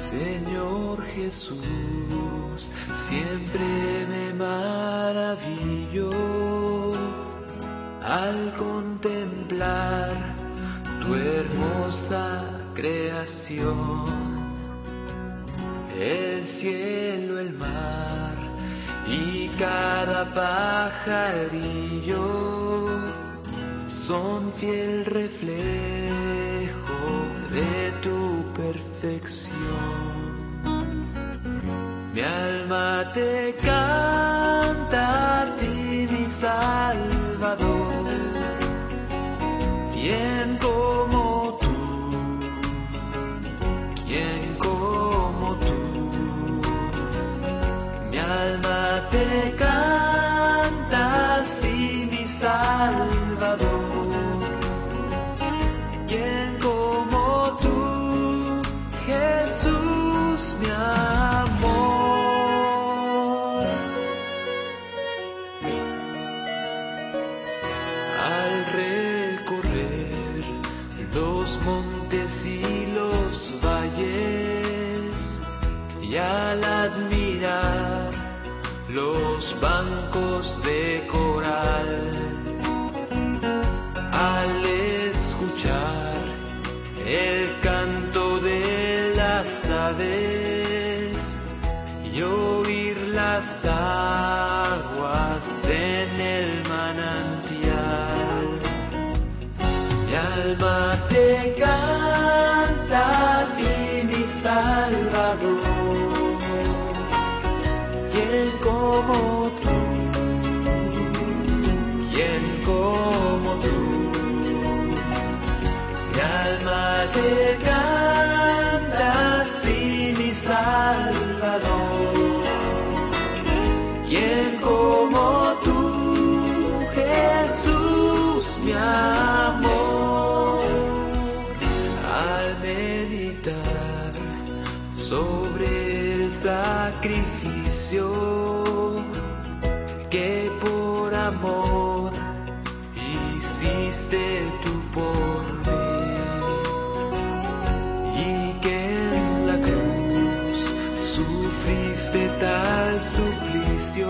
Señor Jesús, siempre me maravillo al contemplar tu hermosa creación. El cielo, el mar y cada pajarillo son fiel reflejo de tu perfección. Mi alma te canta a ti, mi Salvador, ¿quién como tú? ¿Quién como tú? Mi alma te canta así, mi Salvador, ¿quién como tú? Jesús, mi amor. Al recorrer los montes y los valles y al admirar los bancos de coral, al escuchar el canto de las aves y oír las aguas en el manantial, mi alma te canta a ti, mi Salvador, ¿quién como tú? ¿Quién como tú? Mi alma te canta así, mi Salvador, ¿quién como tú? Jesús, mi amor. Al meditar sobre el sacrificio que por amor hiciste tú por mí, y que en la cruz sufriste tal suplicio,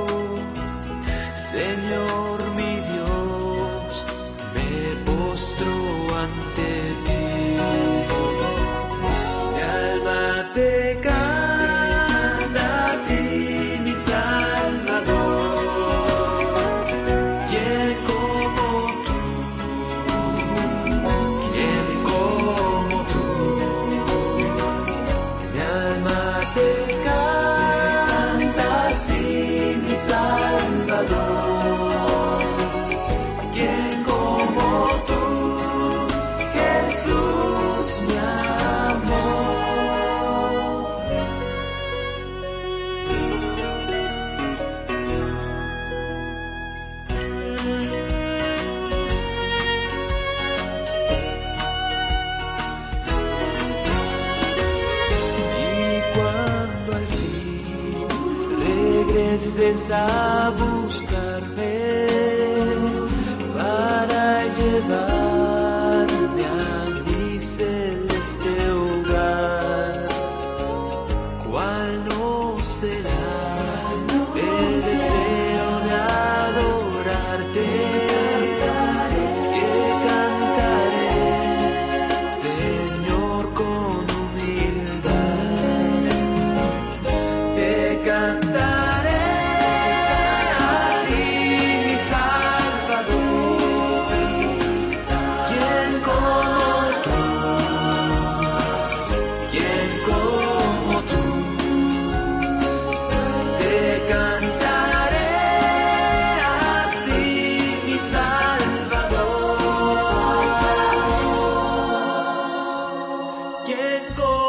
Señor mi Dios, me postro ante ti. Mi alma te canta a ti, mi Salvador, ¿quién como tú? ¿Quién como tú? Mi alma te canta así, mi Salvador, ¿quién como tú? Jesús, mi amor. Y cuando al fin regreses a buscarme para llevarme a mi celeste hogar, ¿cuál no será el deseo de adorarte? Que cantaré, Señor, con humildad. Te cantaré a ti, mi Salvador, ¿quién como tú? ¿Quién como tú? Te cantaré así, mi Salvador, ¿quién como